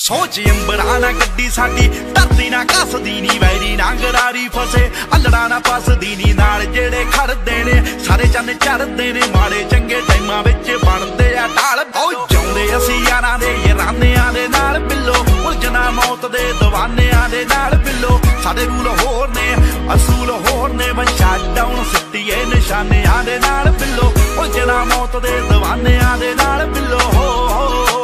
सोच अंबरा ना गड्डी साडी धरती ना कसदी नी वैरी ना गरारी फसे अल्लड़ा ना फसदी नी नाल जेड़े खड़दे ने सारे चंद चढ़दे ने माड़े चंगे टाइमां विच बनदे आ ढाल ओ जाउंदे असीं यारां दे यारानियां दे नाल बिल्लो उलझना मौत दे दीवानियां दे नाल बिल्लो साडे रूल होर ने असूल होर ने वंशा डाउन सिट्टिए निशानियां दे नाल बिल्लो उलझना मौत दे दीवानियां दे नाल बिल्लो हो